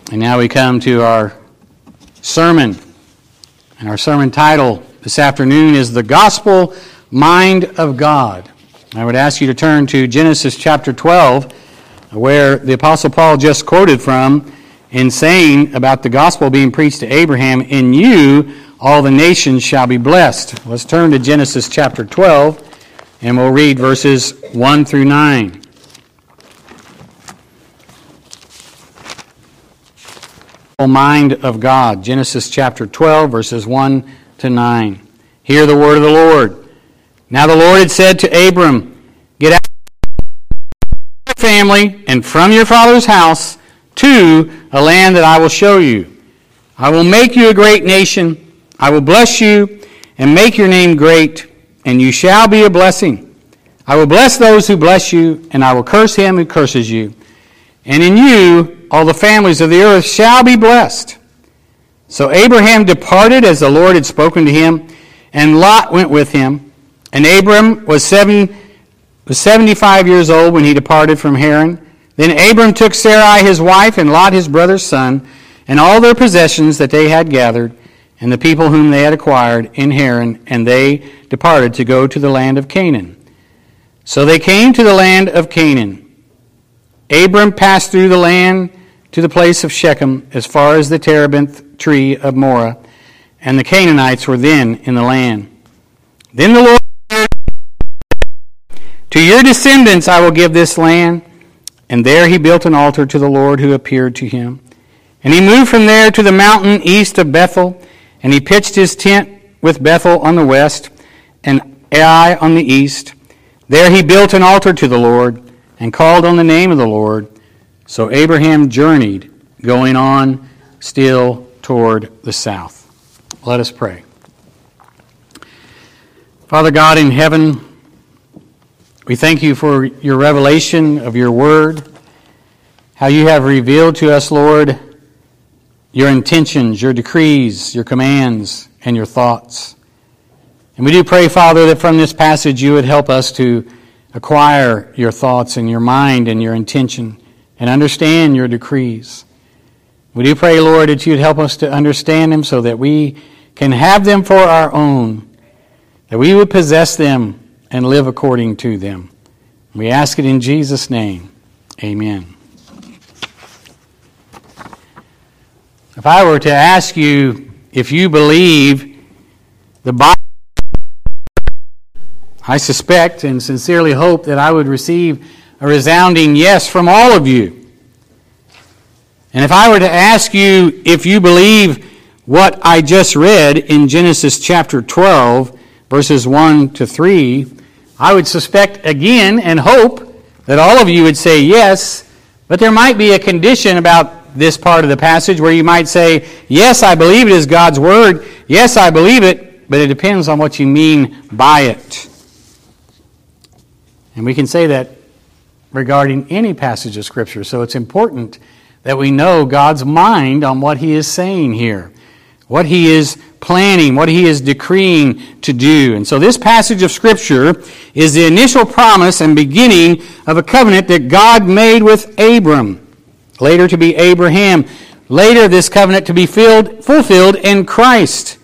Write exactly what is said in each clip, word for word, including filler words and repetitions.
And now we come to our sermon. And our sermon title this afternoon is The Gospel Mind of God. I would ask you to turn to Genesis chapter twelve, where the Apostle Paul just quoted from in saying about the gospel being preached to Abraham, "In you all the nations shall be blessed." Let's turn to Genesis chapter twelve, and we'll read verses one through nine. Mind of God, Genesis chapter twelve, verses one to nine. Hear the word of the Lord. Now the Lord had said to Abram, "Get out of your family and from your father's house to a land that I will show you. I will make you a great nation. I will bless you and make your name great, and you shall be a blessing. I will bless those who bless you, and I will curse him who curses you. And in you all the families of the earth shall be blessed." So Abraham departed as the Lord had spoken to him, and Lot went with him. And Abram was seven, was seventy-five years old when he departed from Haran. Then Abram took Sarai his wife, and Lot his brother's son, and all their possessions that they had gathered, and the people whom they had acquired in Haran, and they departed to go to the land of Canaan. So they came to the land of Canaan. Abram passed through the land to the place of Shechem, as far as the terebinth tree of Moreh, and the Canaanites were then in the land. Then the Lord said, "To your descendants I will give this land." And there he built an altar to the Lord who appeared to him. And he moved from there to the mountain east of Bethel, and he pitched his tent with Bethel on the west, and Ai on the east. There he built an altar to the Lord, and called on the name of the Lord. So Abraham journeyed, going on still toward the south. Let us pray. Father God in heaven, we thank you for your revelation of your word, how you have revealed to us, Lord, your intentions, your decrees, your commands, and your thoughts. And we do pray, Father, that from this passage you would help us to acquire your thoughts and your mind and your intention and understand your decrees. We do pray, Lord, that you'd help us to understand them so that we can have them for our own, that we would possess them and live according to them. We ask it in Jesus' name. Amen. If I were to ask you if you believe the Bible, I suspect and sincerely hope that I would receive a resounding yes from all of you. And if I were to ask you if you believe what I just read in Genesis chapter twelve, verses one to three, I would suspect again and hope that all of you would say yes, but there might be a condition about this part of the passage where you might say, yes, I believe it is God's word, yes, I believe it, but it depends on what you mean by it. And we can say that regarding any passage of Scripture. So it's important that we know God's mind on what he is saying here, what he is planning, what he is decreeing to do. And so this passage of Scripture is the initial promise and beginning of a covenant that God made with Abram, later to be Abraham, later this covenant to be filled, fulfilled in Christ,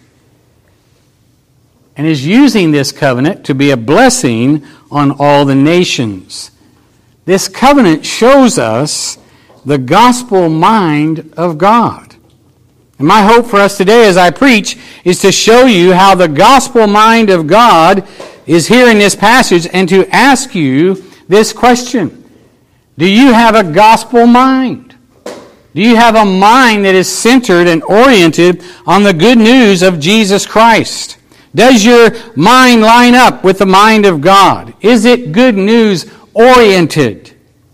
and is using this covenant to be a blessing on all the nations. This covenant shows us the gospel mind of God. And my hope for us today as I preach is to show you how the gospel mind of God is here in this passage and to ask you this question. Do you have a gospel mind? Do you have a mind that is centered and oriented on the good news of Jesus Christ? Does your mind line up with the mind of God? Is it good news oriented?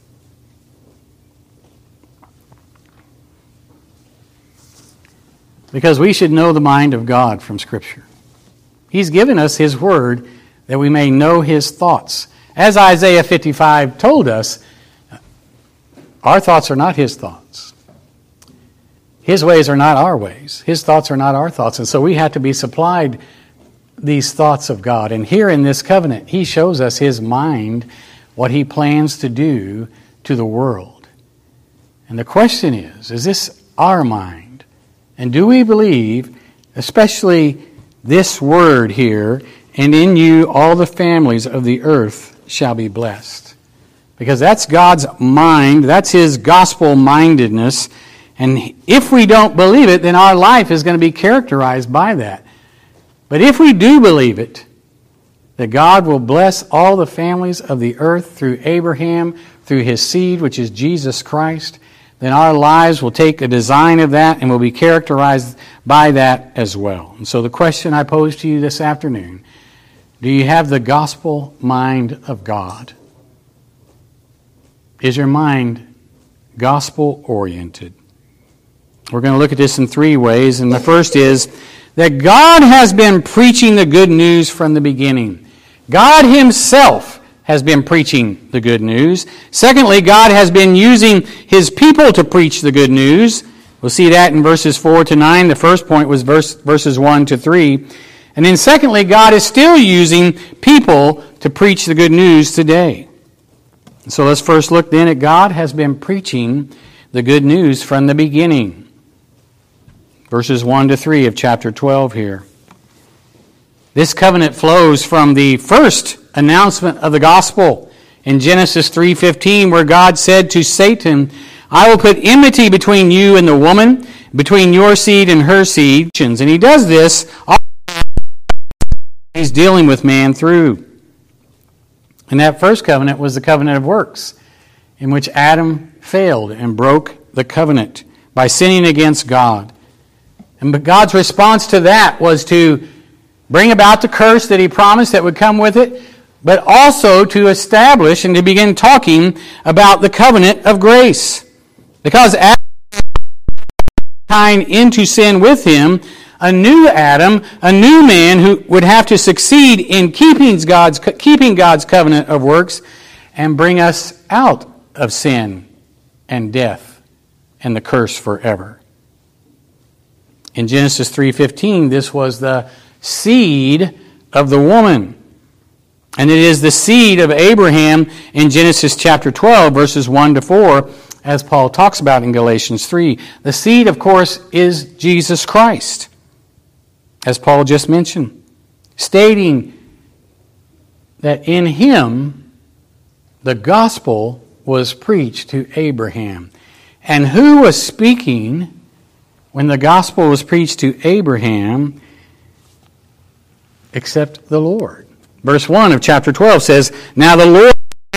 Because we should know the mind of God from Scripture. He's given us his word that we may know his thoughts. As Isaiah fifty-five told us, our thoughts are not his thoughts. His ways are not our ways. His thoughts are not our thoughts. And so we have to be supplied these thoughts of God. And here in this covenant, he shows us his mind, what he plans to do to the world. And the question is, is this our mind? And do we believe, especially this word here, and in you all the families of the earth shall be blessed? Because that's God's mind, that's His gospel-mindedness, and if we don't believe it, then our life is going to be characterized by that. But if we do believe it, that God will bless all the families of the earth through Abraham, through his seed, which is Jesus Christ, then our lives will take a design of that and will be characterized by that as well. And so the question I pose to you this afternoon, do you have the gospel mind of God? Is your mind gospel-oriented? We're going to look at this in three ways, and the first is that God has been preaching the good news from the beginning. God Himself has been preaching the good news. Secondly, God has been using His people to preach the good news. We'll see that in verses four to nine. The first point was verse, verses one to three. And then secondly, God is still using people to preach the good news today. So let's first look then at God has been preaching the good news from the beginning. Verses one to three of chapter twelve here. This covenant flows from the first announcement of the gospel in Genesis three fifteen, where God said to Satan, I will put enmity between you and the woman, between your seed and her seed. And He does this, He's dealing with man through. And that first covenant was the covenant of works, in which Adam failed and broke the covenant by sinning against God. And God's response to that was to bring about the curse that He promised that would come with it, but also to establish and to begin talking about the covenant of grace. Because Adam was into sin with him, a new Adam, a new man who would have to succeed in keeping God's, keeping God's covenant of works and bring us out of sin and death and the curse forever. In Genesis three fifteen, this was the seed of the woman. And it is the seed of Abraham in Genesis chapter twelve, verses one to four, as Paul talks about in Galatians three. The seed, of course, is Jesus Christ, as Paul just mentioned, stating that in Him the gospel was preached to Abraham. And who was speaking when the gospel was preached to Abraham except the Lord? Verse one of chapter twelve says, Now the Lord,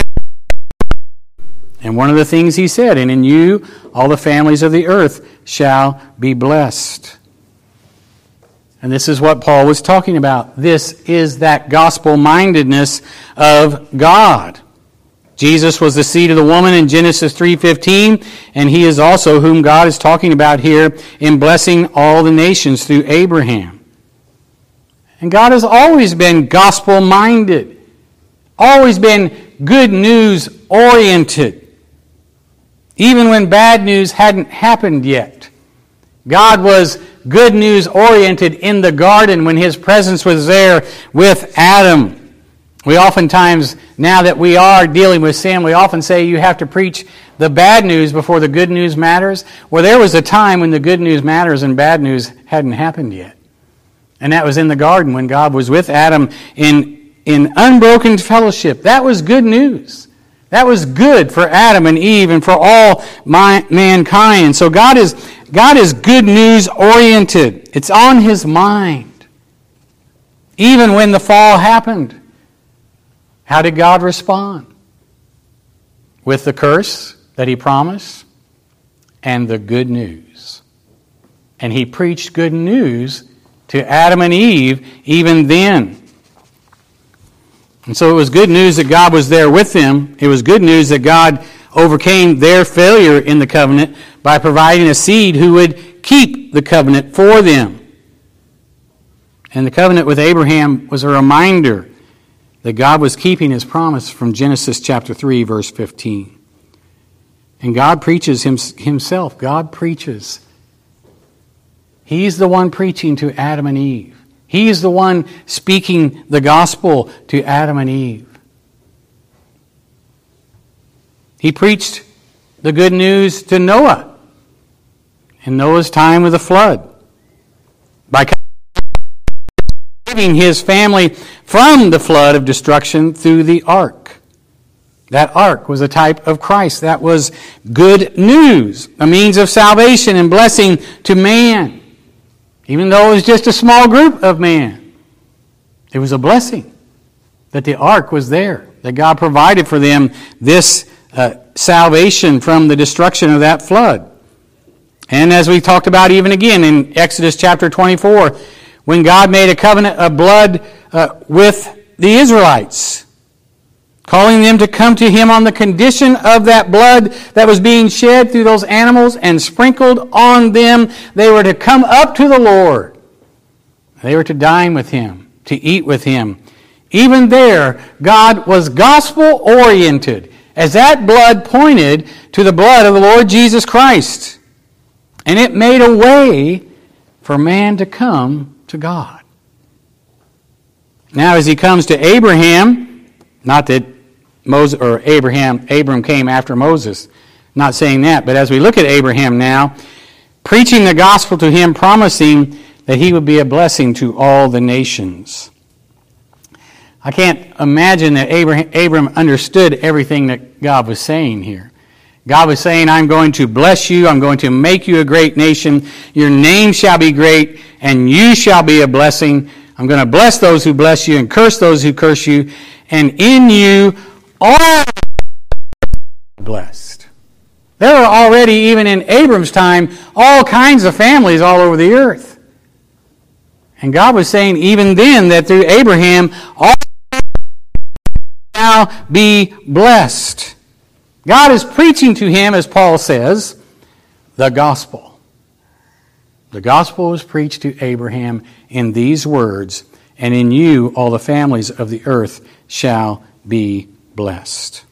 and one of the things He said, and in you all the families of the earth shall be blessed. And this is what Paul was talking about. This is that gospel-mindedness of God. Jesus was the seed of the woman in Genesis three fifteen, and He is also whom God is talking about here in blessing all the nations through Abraham. And God has always been gospel-minded, always been good news-oriented, even when bad news hadn't happened yet. God was good news-oriented in the garden when His presence was there with Adam. We oftentimes, now that we are dealing with sin, we often say you have to preach the bad news before the good news matters. Well, there was a time when the good news matters and bad news hadn't happened yet. And that was in the garden when God was with Adam in, in unbroken fellowship. That was good news. That was good for Adam and Eve and for all my, mankind. So God is, God is good news oriented. It's on His mind. Even when the fall happened, how did God respond? With the curse that He promised and the good news. And He preached good news to Adam and Eve even then. And so it was good news that God was there with them. It was good news that God overcame their failure in the covenant by providing a seed who would keep the covenant for them. And the covenant with Abraham was a reminder that God was keeping His promise from Genesis chapter three, verse fifteen. And God preaches Himself. God preaches. He's the one preaching to Adam and Eve. He's the one speaking the gospel to Adam and Eve. He preached the good news to Noah. in Noah's time with the flood. By saving his family from the flood of destruction through the ark. That ark was a type of Christ. That was good news, a means of salvation and blessing to man. Even though it was just a small group of man, it was a blessing that the ark was there, that God provided for them this uh, salvation from the destruction of that flood. And as we talked about even again in Exodus chapter twenty-four, when God made a covenant of blood uh, with the Israelites, calling them to come to Him on the condition of that blood that was being shed through those animals and sprinkled on them. They were to come up to the Lord. They were to dine with Him, to eat with Him. Even there, God was gospel-oriented, as that blood pointed to the blood of the Lord Jesus Christ. And it made a way for man to come to God. Now, as he comes to Abraham, not that Moses or Abraham, Abram came after Moses, not saying that, but as we look at Abraham now, preaching the gospel to him, promising that he would be a blessing to all the nations. I can't imagine that Abraham, Abram understood everything that God was saying here. God was saying, I'm going to bless you, I'm going to make you a great nation, your name shall be great, and you shall be a blessing. I'm going to bless those who bless you and curse those who curse you, and in you all are blessed. There were already, even in Abram's time, all kinds of families all over the earth. And God was saying even then that through Abraham, all shall be blessed. God is preaching to him, as Paul says, the gospel. The gospel was preached to Abraham in these words, and in you all the families of the earth shall be blessed.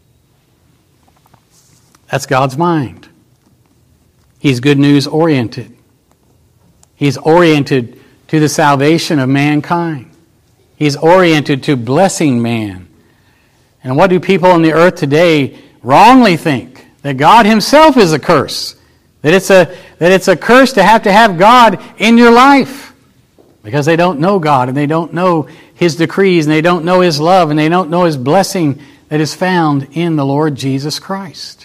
That's God's mind. He's good news oriented. He's oriented to the salvation of mankind. He's oriented to blessing man. And what do people on the earth today wrongly think? That God Himself is a curse. That it's a, that it's a curse to have to have God in your life. Because they don't know God, and they don't know His decrees, and they don't know His love, and they don't know His blessing that is found in the Lord Jesus Christ.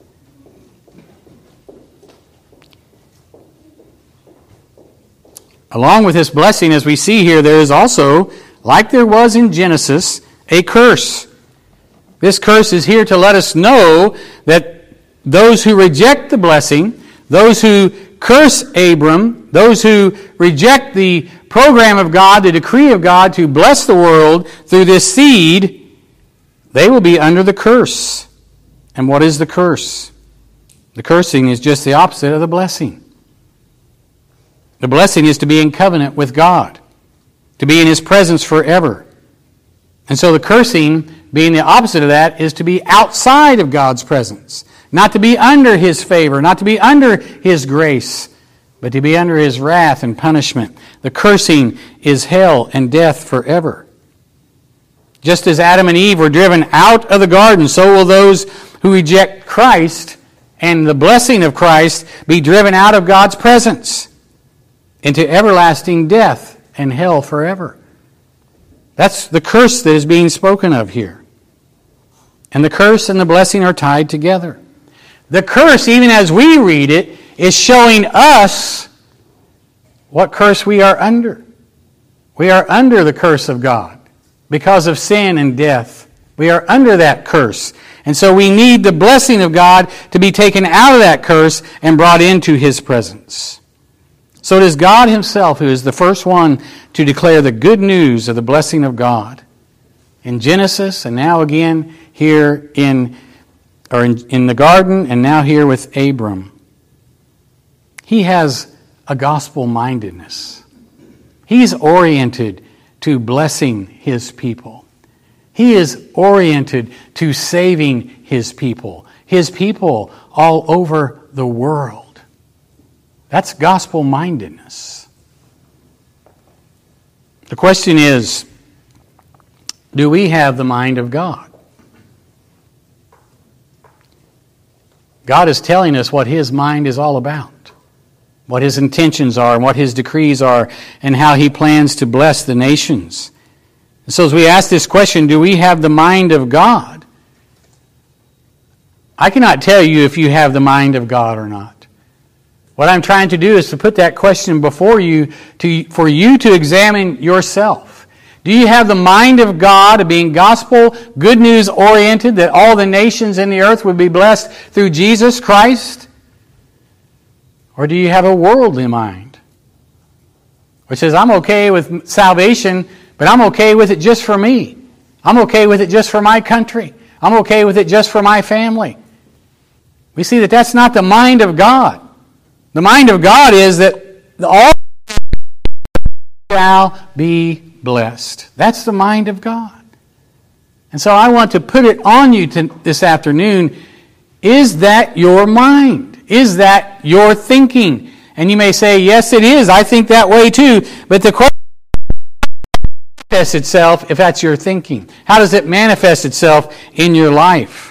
Along with this blessing, as we see here, there is also, like there was in Genesis, a curse. This curse is here to let us know that those who reject the blessing, those who curse Abram, those who reject the program of God, the decree of God to bless the world through this seed, they will be under the curse. And what is the curse? The cursing is just the opposite of the blessing. The blessing is to be in covenant with God, to be in His presence forever. And so the cursing, being the opposite of that, is to be outside of God's presence. Not to be under His favor, not to be under His grace, but to be under His wrath and punishment. The cursing is hell and death forever. Just as Adam and Eve were driven out of the garden, so will those who reject Christ and the blessing of Christ be driven out of God's presence into everlasting death and hell forever. That's the curse that is being spoken of here. And the curse and the blessing are tied together. The curse, even as we read it, is showing us what curse we are under. We are under the curse of God because of sin and death. We are under that curse. And so we need the blessing of God to be taken out of that curse and brought into His presence. So it is God Himself who is the first one to declare the good news of the blessing of God. In Genesis, and now again here in, or in, in the garden, and now here with Abram. He has a gospel-mindedness. He's oriented to blessing His people. He is oriented to saving His people. His people all over the world. That's gospel-mindedness. The question is, do we have the mind of God? God is telling us what His mind is all about. what His intentions are and what His decrees are and how He plans to bless the nations. And so as we ask this question, do we have the mind of God? I cannot tell you if you have the mind of God or not. What I'm trying to do is to put that question before you to, for you to examine yourself. Do you have the mind of God of being gospel, good news oriented, that all the nations in the earth would be blessed through Jesus Christ? Or do you have a worldly mind, which says, I'm okay with salvation, but I'm okay with it just for me. I'm okay with it just for my country. I'm okay with it just for my family. We see that that's not the mind of God. The mind of God is that all shall be blessed. That's the mind of God. And so I want to put it on you to, this afternoon. Is that your mind? Is that your thinking? And you may say, yes, it is. I think that way too. But the question manifests itself if that's your thinking. How does it manifest itself in your life?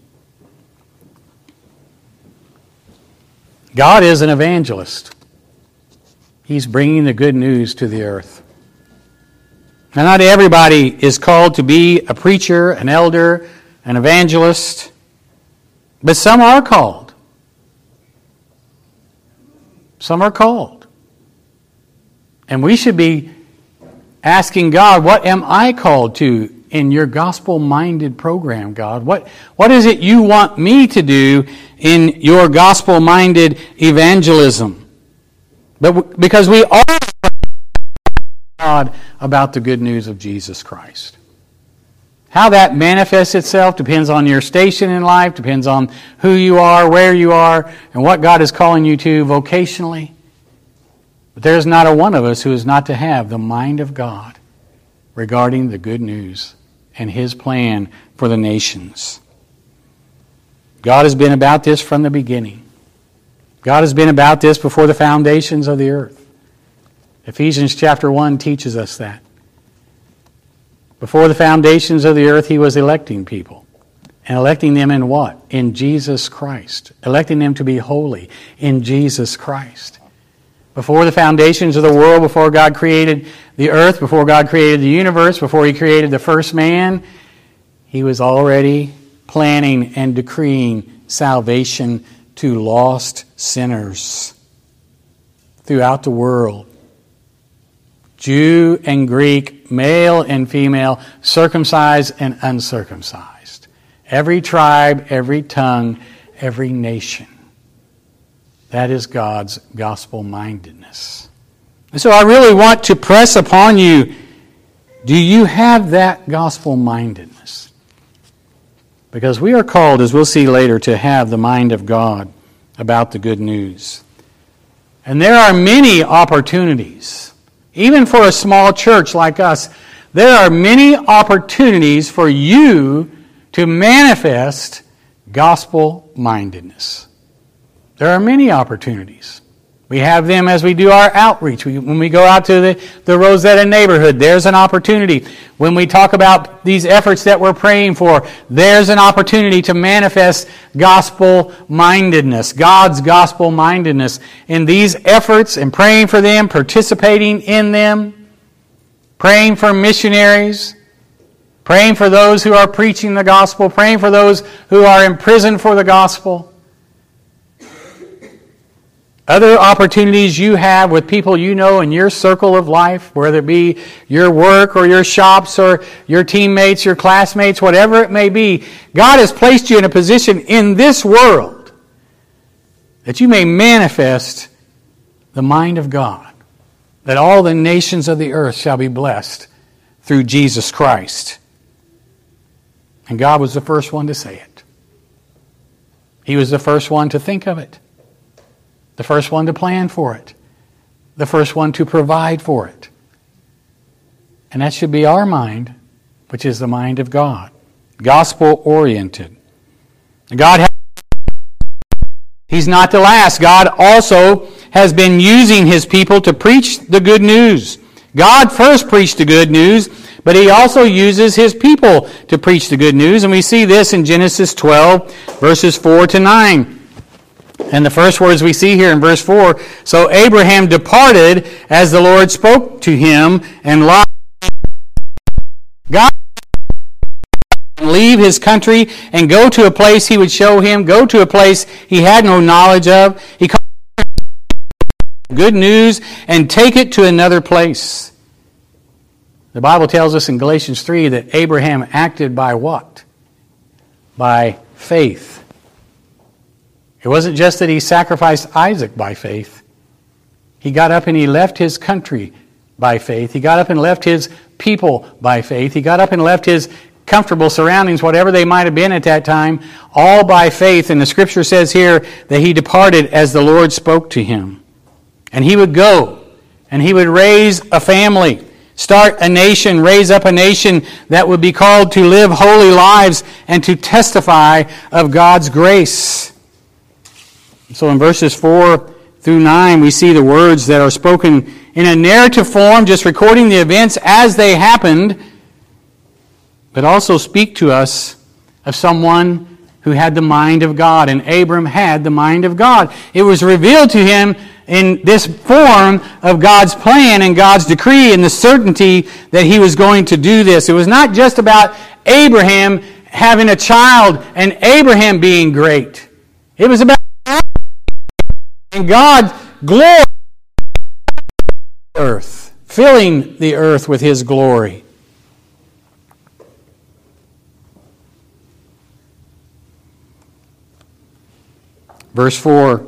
God is an evangelist. He's bringing the good news to the earth. Now, not everybody is called to be a preacher, an elder, an evangelist, but some are called. Some are called. And we should be asking God, what am I called to in your gospel-minded program, God? What, what is it you want me to do in your gospel-minded evangelism? But because we all God about the good news of Jesus Christ. How that manifests itself depends on your station in life, depends on who you are, where you are, and what God is calling you to vocationally. But there's not a one of us who is not to have the mind of God regarding the good news and His plan for the nations. God has been about this from the beginning. God has been about this before the foundations of the earth. Ephesians chapter one teaches us that. Before the foundations of the earth, He was electing people. And electing them in what? In Jesus Christ. Electing them to be holy in Jesus Christ. Before the foundations of the world, before God created the earth, before God created the universe, before He created the first man, He was already planning and decreeing salvation to lost sinners throughout the world. Jew and Greek, male and female, circumcised and uncircumcised. Every tribe, every tongue, every nation. That is God's gospel-mindedness. And so I really want to press upon you, do you have that gospel-mindedness? Because we are called, as we'll see later, to have the mind of God about the good news. And there are many opportunities. Even for a small church like us, there are many opportunities for you to manifest gospel-mindedness. There are many opportunities. We have them as we do our outreach. We, when we go out to the, the Rosetta neighborhood, there's an opportunity. When we talk about these efforts that we're praying for, there's an opportunity to manifest gospel-mindedness, God's gospel-mindedness in these efforts and praying for them, participating in them, praying for missionaries, praying for those who are preaching the gospel, praying for those who are in prison for the gospel. Other opportunities you have with people you know in your circle of life, whether it be your work or your shops or your teammates, your classmates, whatever it may be, God has placed you in a position in this world that you may manifest the mind of God, that all the nations of the earth shall be blessed through Jesus Christ. And God was the first one to say it. He was the first one to think of it. The first one to plan for it. The first one to provide for it. And that should be our mind, which is the mind of God. Gospel-oriented. God has, He's not the last. God also has been using His people to preach the good news. God first preached the good news, but He also uses His people to preach the good news. And we see this in Genesis twelve, verses four to nine. And the first words we see here in verse four, so Abraham departed as the Lord spoke to him, and Lot, God, leave his country and go to a place he would show him, go to a place he had no knowledge of. He called good news and take it to another place. The Bible tells us in Galatians three that Abraham acted by what? By faith. It wasn't just that he sacrificed Isaac by faith. He got up and he left his country by faith. He got up and left his people by faith. He got up and left his comfortable surroundings, whatever they might have been at that time, all by faith. And the Scripture says here that he departed as the Lord spoke to him. And he would go and he would raise a family, start a nation, raise up a nation that would be called to live holy lives and to testify of God's grace. So in verses four through nine, we see the words that are spoken in a narrative form, just recording the events as they happened, but also speak to us of someone who had the mind of God. And Abram had the mind of God. It was revealed to him in this form of God's plan and God's decree and the certainty that he was going to do this. It was not just about Abraham having a child and Abraham being great. It was about and God's glory earth, filling the earth with His glory. Verse four,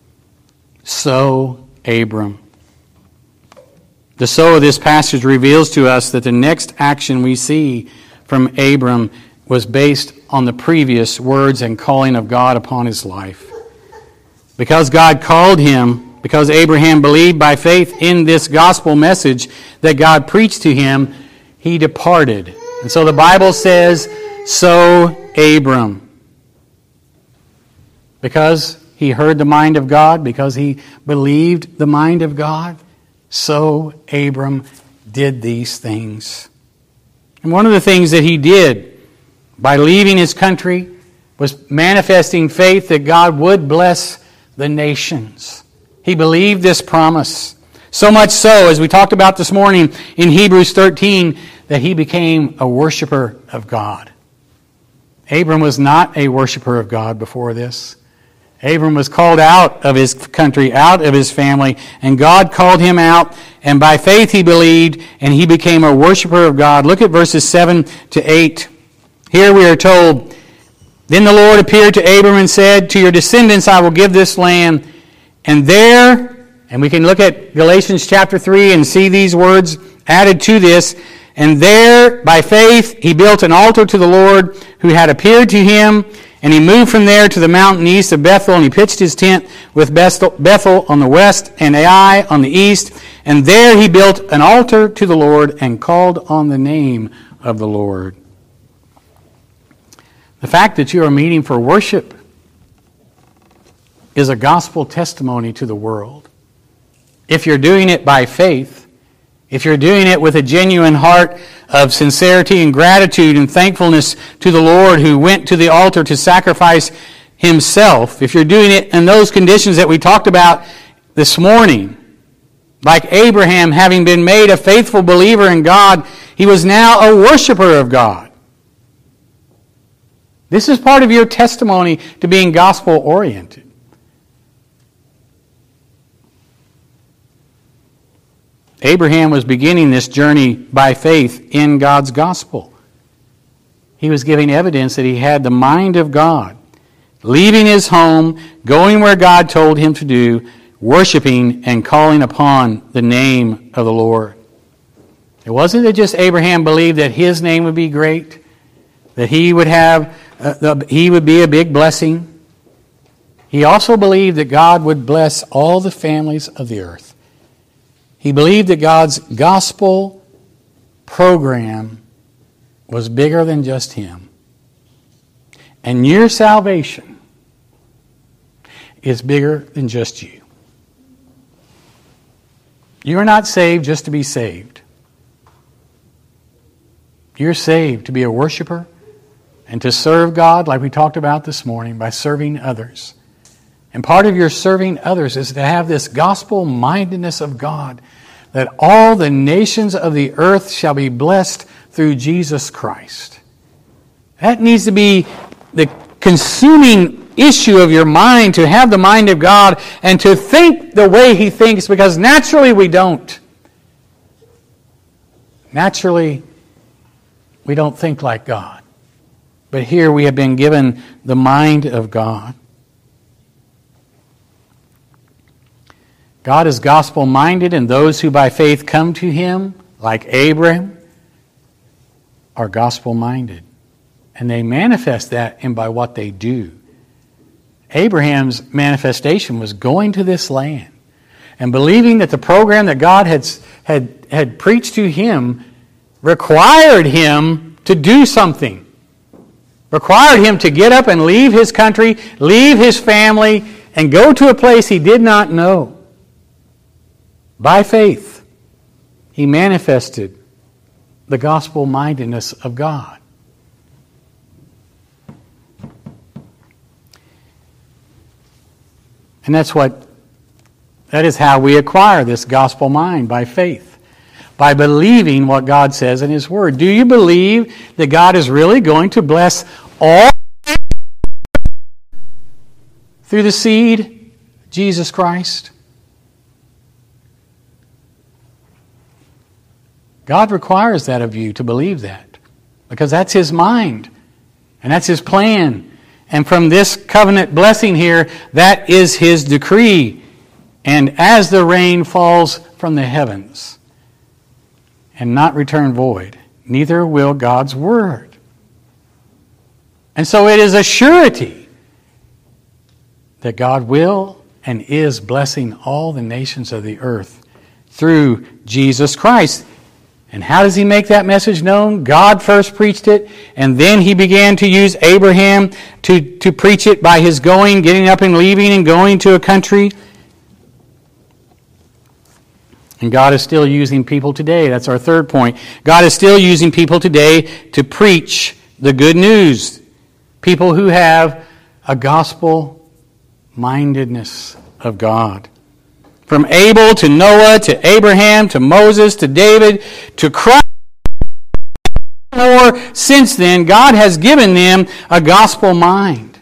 so Abram. The so of this passage reveals to us that the next action we see from Abram was based on the previous words and calling of God upon his life. Because God called him, because Abraham believed by faith in this gospel message that God preached to him, he departed. And so the Bible says, so Abram. Because he heard the mind of God, because he believed the mind of God, so Abram did these things. And one of the things that he did by leaving his country was manifesting faith that God would bless the nations. He believed this promise. So much so, as we talked about this morning in Hebrews thirteen, that he became a worshiper of God. Abram was not a worshiper of God before this. Abram was called out of his country, out of his family, and God called him out, and by faith he believed, and he became a worshiper of God. Look at verses seven to eight. Here we are told, then the Lord appeared to Abram and said, to your descendants I will give this land. And there, and we can look at Galatians chapter three and see these words added to this. And there, by faith, he built an altar to the Lord who had appeared to him. And he moved from there to the mountain east of Bethel, and he pitched his tent with Bethel on the west and Ai on the east. And there he built an altar to the Lord and called on the name of the Lord. The fact that you are meeting for worship is a gospel testimony to the world. If you're doing it by faith, if you're doing it with a genuine heart of sincerity and gratitude and thankfulness to the Lord who went to the altar to sacrifice himself, if you're doing it in those conditions that we talked about this morning, like Abraham having been made a faithful believer in God, he was now a worshiper of God. This is part of your testimony to being gospel-oriented. Abraham was beginning this journey by faith in God's gospel. He was giving evidence that he had the mind of God, leaving his home, going where God told him to do, worshiping and calling upon the name of the Lord. It wasn't that just Abraham believed that his name would be great, that he would have, uh, he would be a big blessing. He also believed that God would bless all the families of the earth. He believed that God's gospel program was bigger than just him. And your salvation is bigger than just you. You are not saved just to be saved. You're saved to be a worshiper and to serve God, like we talked about this morning, by serving others. And part of your serving others is to have this gospel-mindedness of God, that all the nations of the earth shall be blessed through Jesus Christ. That needs to be the consuming issue of your mind, to have the mind of God and to think the way He thinks, because naturally we don't. Naturally, we don't think like God. But here we have been given the mind of God. God is gospel-minded, and those who by faith come to Him, like Abraham, are gospel-minded. And they manifest that in by what they do. Abraham's manifestation was going to this land and believing that the program that God had, had, had preached to him required him to do something. Required him to get up and leave his country, leave his family, and go to a place he did not know. By faith, he manifested the gospel-mindedness of God. And that's what, that is how we acquire this gospel mind, by faith. By believing what God says in His Word. Do you believe that God is really going to bless all through the seed, Jesus Christ? God requires that of you, to believe that. Because that's His mind. And that's His plan. And from this covenant blessing here, that is His decree. And as the rain falls from the heavens, and not return void, neither will God's word. And so it is a surety that God will and is blessing all the nations of the earth through Jesus Christ. And how does He make that message known? God first preached it, and then He began to use Abraham to, to preach it by his going, getting up and leaving and going to a country. And God is still using people today. That's our third point. God is still using people today to preach the good news. People who have a gospel-mindedness of God. From Abel to Noah to Abraham to Moses to David to Christ. Or since then, God has given them a gospel mind.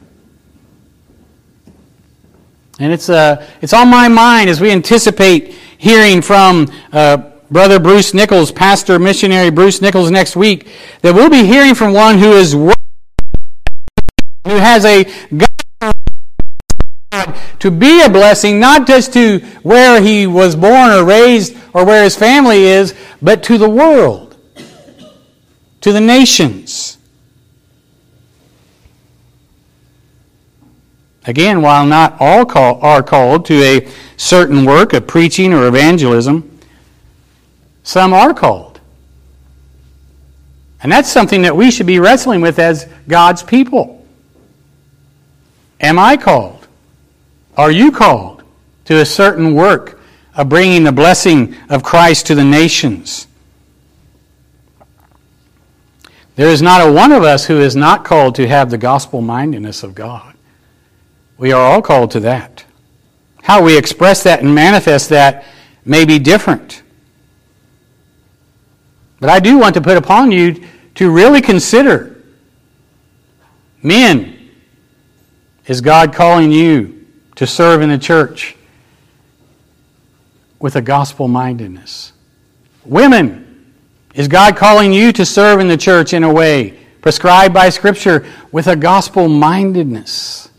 And it's uh, it's on my mind as we anticipate hearing from uh, Brother Bruce Nichols, Pastor Missionary Bruce Nichols next week, that we'll be hearing from one who is who has a God to be a blessing, not just to where he was born or raised or where his family is, but to the world, to the nations. Again, while not all call, are called to a certain work of preaching or evangelism, some are called. And that's something that we should be wrestling with as God's people. Am I called? Are you called to a certain work of bringing the blessing of Christ to the nations? There is not a one of us who is not called to have the gospel-mindedness of God. We are all called to that. How we express that and manifest that may be different. But I do want to put upon you to really consider, men, is God calling you to serve in the church with a gospel-mindedness? Women, is God calling you to serve in the church in a way prescribed by Scripture with a gospel-mindedness?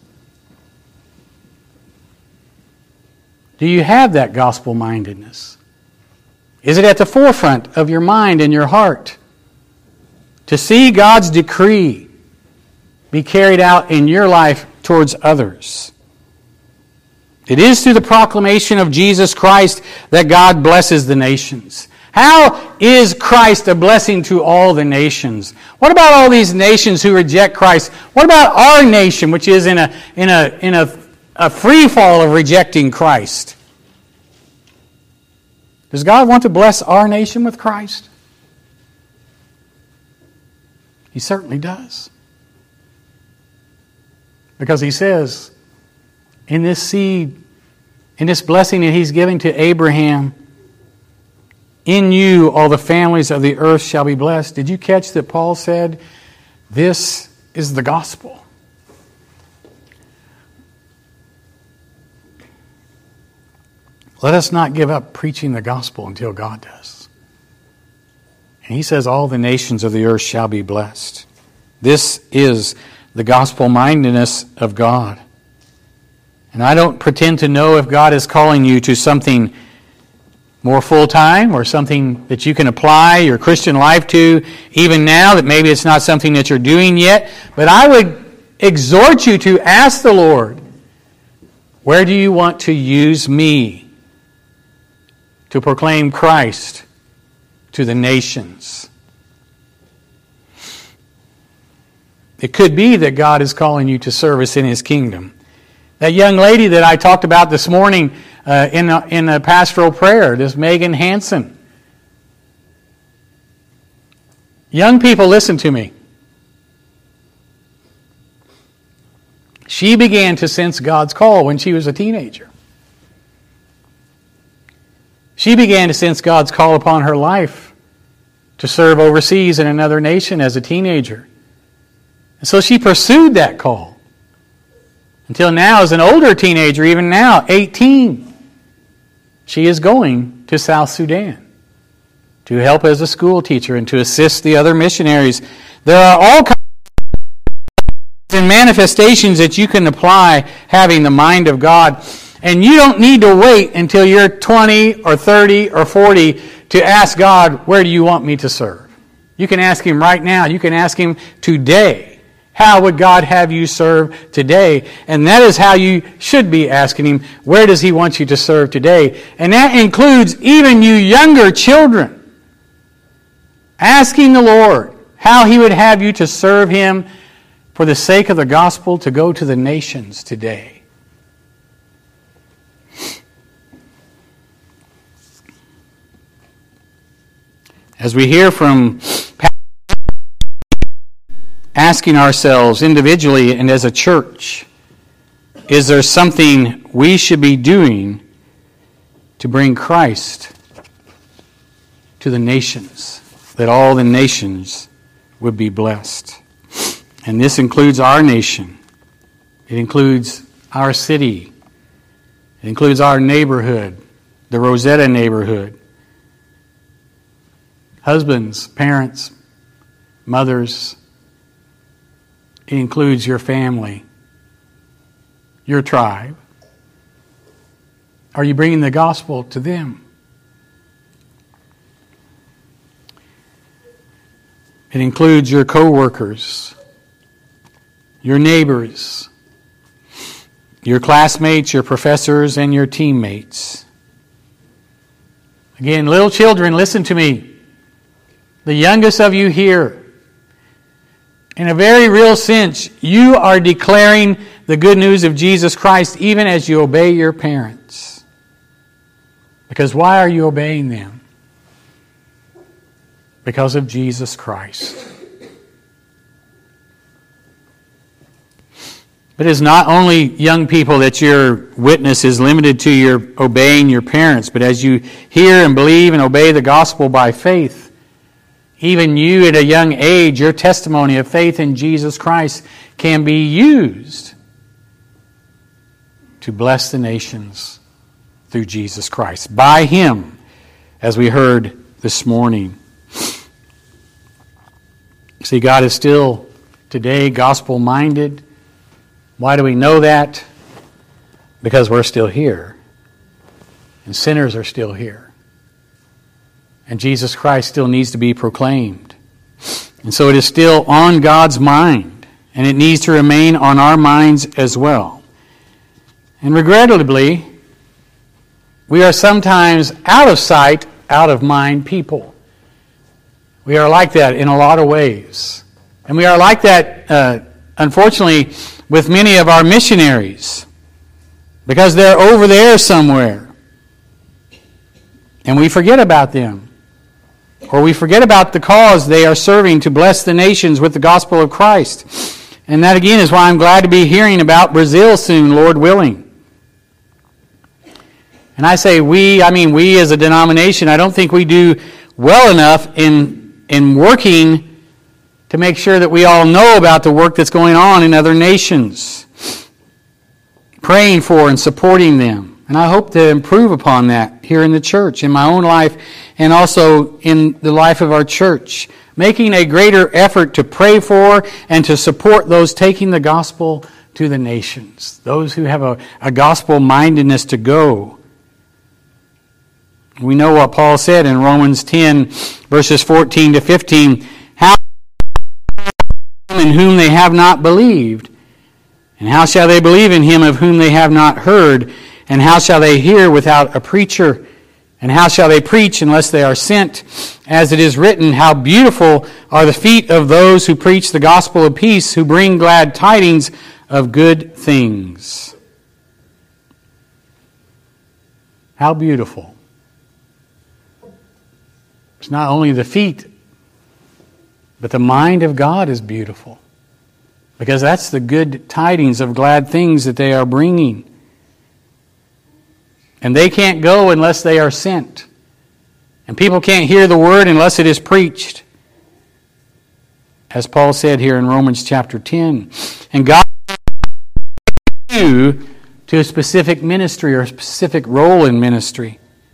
Do you have that gospel-mindedness? Is it at the forefront of your mind and your heart to see God's decree be carried out in your life towards others? It is through the proclamation of Jesus Christ that God blesses the nations. How is Christ a blessing to all the nations? What about all these nations who reject Christ? What about our nation, which is in a in a in a, a free fall of rejecting Christ? Does God want to bless our nation with Christ? He certainly does. Because He says in this seed, in this blessing that He's giving to Abraham. In you all the families of the earth shall be blessed. Did you catch that Paul said, this is the gospel? Let us not give up preaching the gospel until God does. And He says all the nations of the earth shall be blessed. This is the gospel-mindedness of God. And I don't pretend to know if God is calling you to something more full-time or something that you can apply your Christian life to even now, that maybe it's not something that you're doing yet. But I would exhort you to ask the Lord, where do you want to use me to proclaim Christ to the nations? It could be that God is calling you to service in His kingdom. That young lady that I talked about this morning uh, in, a, in a pastoral prayer, this Megan Hansen. Young people, listen to me. She began to sense God's call when she was a teenager. She began to sense God's call upon her life to serve overseas in another nation as a teenager. And so she pursued that call. Until now, as an older teenager, even now, eighteen, she is going to South Sudan to help as a school teacher and to assist the other missionaries. There are all kinds of manifestations that you can apply having the mind of God. And you don't need to wait until you're twenty or thirty or forty to ask God, where do you want me to serve? You can ask Him right now. You can ask Him today. How would God have you serve today? And that is how you should be asking Him, where does He want you to serve today? And that includes even you younger children. Asking the Lord how He would have you to serve Him for the sake of the gospel to go to the nations today. As we hear from asking ourselves individually and as a church, is there something we should be doing to bring Christ to the nations, that all the nations would be blessed? And this includes our nation. It includes our city. It includes our neighborhood, the Rosetta neighborhood. Husbands, parents, mothers. It includes your family, your tribe. Are you bringing the gospel to them? It includes your co-workers, your neighbors, your classmates, your professors, and your teammates. Again, little children, listen to me. The youngest of you here, in a very real sense, you are declaring the good news of Jesus Christ even as you obey your parents. Because why are you obeying them? Because of Jesus Christ. But it's not only young people that your witness is limited to your obeying your parents, but as you hear and believe and obey the gospel by faith, even you at a young age, your testimony of faith in Jesus Christ can be used to bless the nations through Jesus Christ. By Him, as we heard this morning. See, God is still today gospel-minded. Why do we know that? Because we're still here. And sinners are still here. And Jesus Christ still needs to be proclaimed. And so it is still on God's mind. And it needs to remain on our minds as well. And regrettably, we are sometimes out of sight, out of mind people. We are like that in a lot of ways. And we are like that, uh, unfortunately, with many of our missionaries. Because they're over there somewhere. And we forget about them. Or we forget about the cause they are serving to bless the nations with the gospel of Christ. And that again is why I'm glad to be hearing about Brazil soon, Lord willing. And I say we, I mean we as a denomination, I don't think we do well enough in, in working to make sure that we all know about the work that's going on in other nations. Praying for and supporting them. And I hope to improve upon that here in the church, in my own life, and also in the life of our church. Making a greater effort to pray for and to support those taking the gospel to the nations. Those who have a, a gospel mindedness to go. We know what Paul said in Romans ten, verses fourteen to fifteen. How in whom they have not believed? And how shall they believe in him of whom they have not heard? And how shall they hear without a preacher? And how shall they preach unless they are sent? As it is written, how beautiful are the feet of those who preach the gospel of peace, who bring glad tidings of good things. How beautiful. It's not only the feet, but the mind of God is beautiful. Because that's the good tidings of glad things that they are bringing. And they can't go unless they are sent. And people can't hear the word unless it is preached. As Paul said here in Romans chapter ten. And God you to a specific ministry or a specific role in ministry.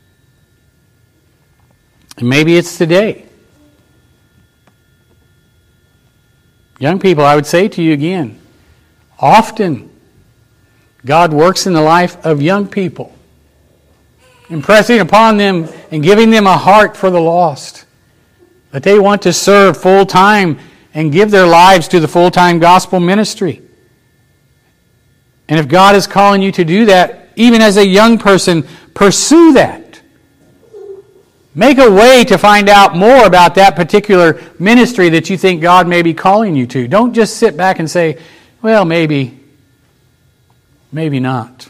And maybe it's today. Young people, I would say to you again, often God works in the life of young people, impressing upon them and giving them a heart for the lost, that they want to serve full time and give their lives to the full-time gospel ministry. And if God is calling you to do that, even as a young person, pursue that. Make a way to find out more about that particular ministry that you think God may be calling you to. Don't just sit back and say, well, maybe, maybe not.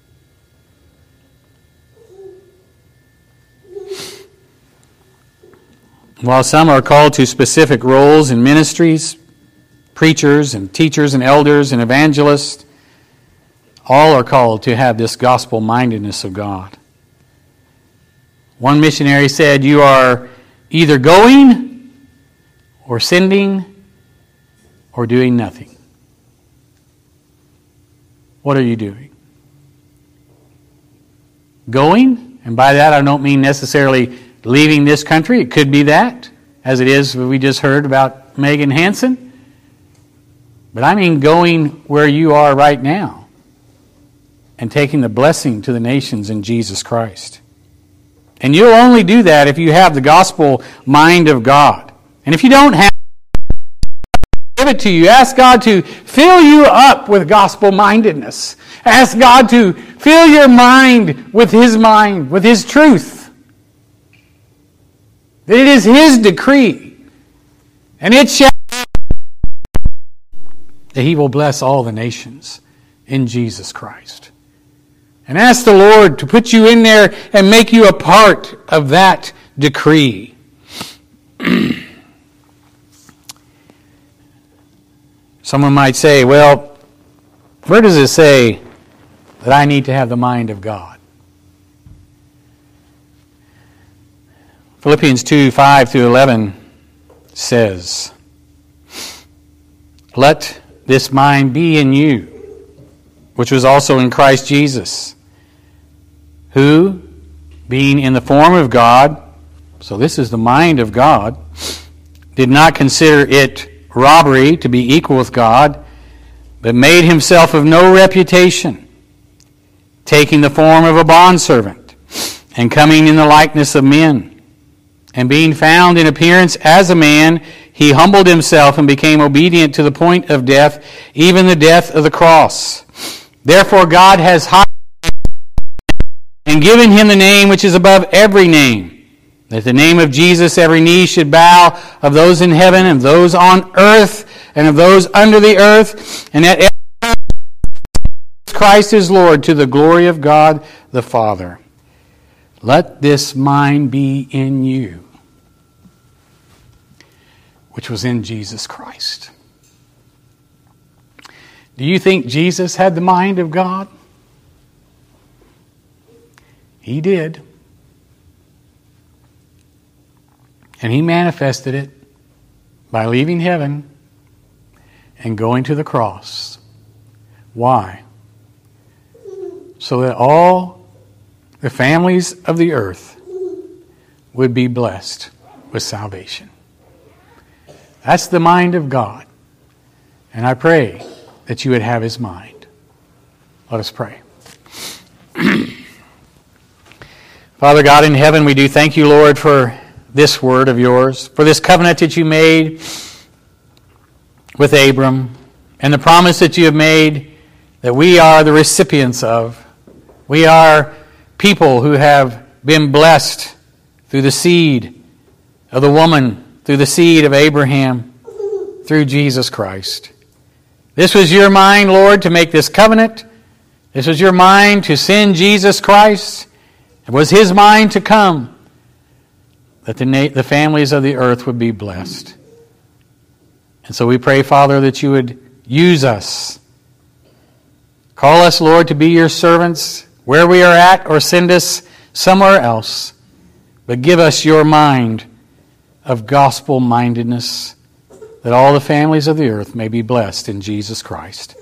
While some are called to specific roles in ministries, preachers and teachers and elders and evangelists, all are called to have this gospel-mindedness of God. One missionary said, you are either going or sending or doing nothing. What are you doing? Going, and by that I don't mean necessarily leaving this country. It could be that, as it is we just heard about Megan Hansen. But I mean going where you are right now and taking the blessing to the nations in Jesus Christ. And you'll only do that if you have the gospel mind of God. And if you don't have it, give it to you. Ask God to fill you up with gospel mindedness. Ask God to fill your mind with His mind, with His truth. That it is His decree. And it shall that He will bless all the nations in Jesus Christ. And ask the Lord to put you in there and make you a part of that decree. Someone might say, well, where does it say that I need to have the mind of God? Philippians two, five through eleven says, let this mind be in you, which was also in Christ Jesus, who, being in the form of God, so this is the mind of God, did not consider it robbery to be equal with God, but made himself of no reputation, taking the form of a bondservant, and coming in the likeness of men. And being found in appearance as a man, he humbled himself and became obedient to the point of death, even the death of the cross. Therefore God has highly and given him the name which is above every name, that the name of Jesus every knee should bow, of those in heaven and those on earth and of those under the earth, and that every Christ is Lord, to the glory of God the Father. Let this mind be in you, which was in Jesus Christ. Do you think Jesus had the mind of God? He did. And He manifested it by leaving heaven and going to the cross. Why? So that all the families of the earth would be blessed with salvation. That's the mind of God. And I pray that you would have His mind. Let us pray. Father God in heaven, we do thank you, Lord, for this word of yours, for this covenant that you made with Abram, and the promise that you have made that we are the recipients of. We are people who have been blessed through the seed of the woman, through the seed of Abraham, through Jesus Christ. This was your mind, Lord, to make this covenant. This was your mind to send Jesus Christ. It was His mind to come, that the, na- the families of the earth would be blessed. And so we pray, Father, that you would use us. Call us, Lord, to be your servants where we are at, or send us somewhere else. But give us your mind of gospel-mindedness, that all the families of the earth may be blessed in Jesus Christ.